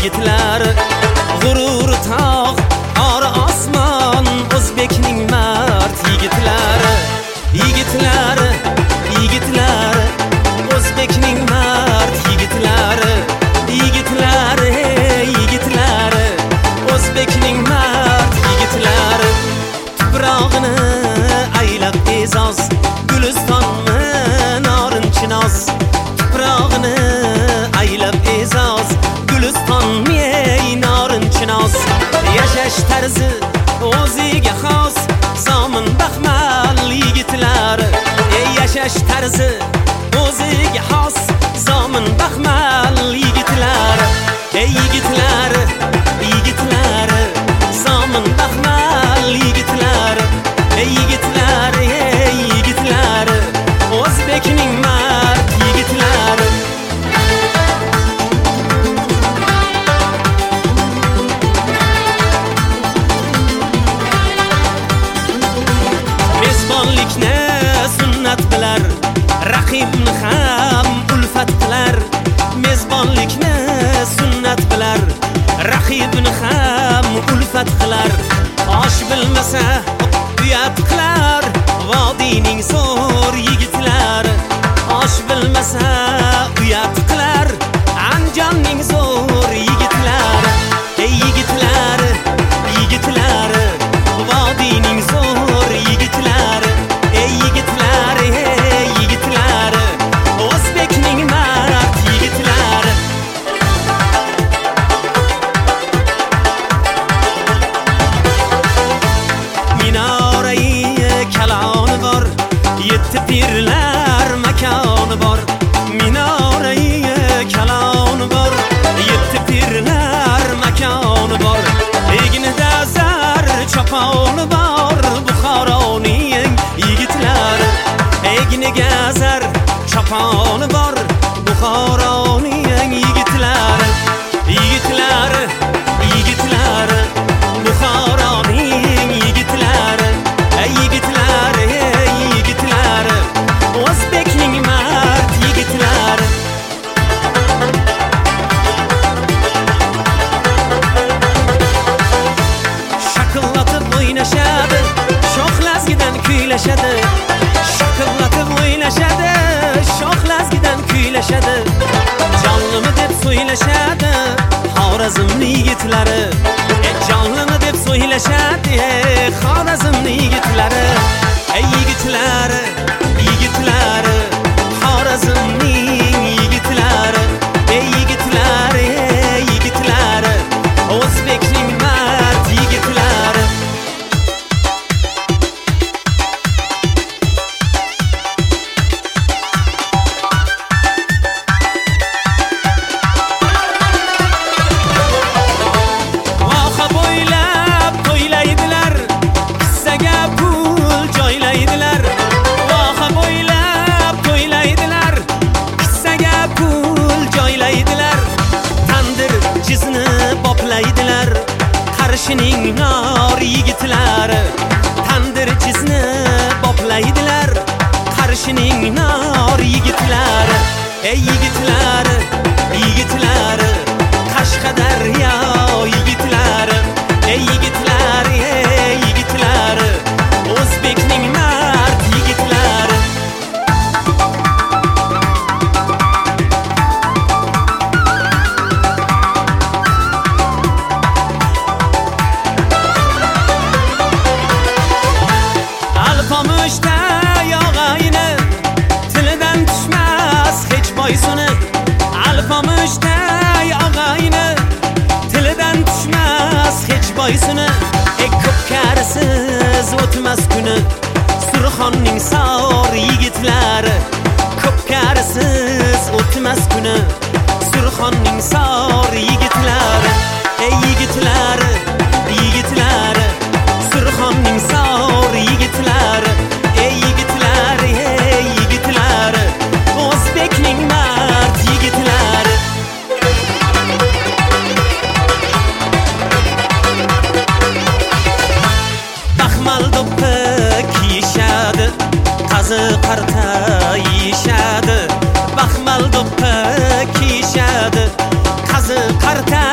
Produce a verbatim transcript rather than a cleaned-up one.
yigitlari, g'ururi tog', ori osmon, o'zbekning mard yigitlari, yigitlari, yigitlari, o'zbekning mard yigitlari, yigitlari, yigitlari, o'zbekning mard yigitlari, tuprog'ini aylab e'zoz, gulistonmi norin chinoz, tuprog'ini aylab e'zoz, gulistonmi ey norin chinoz, yashash tarzi o'ziga xos, zomin baxmal yigitlari, ey yashash tarzi o'ziga xos, zomin baxmal yigitlari, ey yigitlari, yigitlari, zomin baxmal yigitlari, ey yigitlari, ey yigitlari, o'zbekning mard yigitlari. Mezbonlikni sunnat bilar, raqibni ham ulfat qilar. Mezbonlikni sunnat bilar, raqibni ham ulfat qilar. Osh bilmasa uyat qilar, vodiyning zo'r yigitlari. Osh bilmasa uyat qilar, Andijonning zo'r yigitlari. Ey yigitlari, yigitlari, vodiyning zo'r yigitlari. Ey yigitlari, ey yigitlari, o'zbekning mard yigitlari. Minorai kaloni bor, yetti pirlar makoni bor. Minorai kaloni bor, yetti pirlar makoni bor. Egnida zar choponi bor, Buxoroning yigitlari. Egniga zar choponi bor, Buxoroning yigitlari. Yigitlari, yigitlari, Buxoroning yigitlari. Ey yigitlari, ey yigitlari, o'zbekning mard yigitlari. Shaqillatib o'ynashadi, shoxlazgidan kuylashadi. Shaqillatib o'ynashadi, shoxlazgidan kuylashadi. Jonlimi deb so'ylashadi, Xorazmning yigitlari. Ey jonlimi deb so'ylashadi, Xorazmning yigitlari. Ey yigitlari, yigitlari, Xorazmning yigitlari. Ey yigitlari, ey yigitlari, o'zbekning mard yigitlari. Voha bo'ylab to'ylaydilar, kissaga pul joylaydilar. Voha bo'ylab to'ylaydilar, kissaga pul joylaydilar. Tandir jizni boplaydilar, Qarshining nor yigitlari. Tandir jizni boplaydilar, Qarshining nor yigitlari. Ey yigitlari, yigitlari, Qashqadaryo yigitlari. Ey yigitlari, ey yigitlari, o'zbekning mard yigitlari. Alpomushda yog'ayni, tilidan tushmas hech boysuni. Alpomushda yog'ayni, tilidan tushmas hech boysuni. Ey ko'pkarisiz o'tmas kuni, Surxonning sor yigitlari. Ko'pkarisiz o'tmas kuni, Surxonning sor yigitlari. Ey yigitlari, yigitlari, Surxonning sor yigitlari. Ey yigitlari, ey yigitlari, o'zbekning mard yigitlari. Baxmal do'ppi kiyishadi, qazi qarta yeyishadi. Baxmal do'ppi kiyishadi, qazi qarta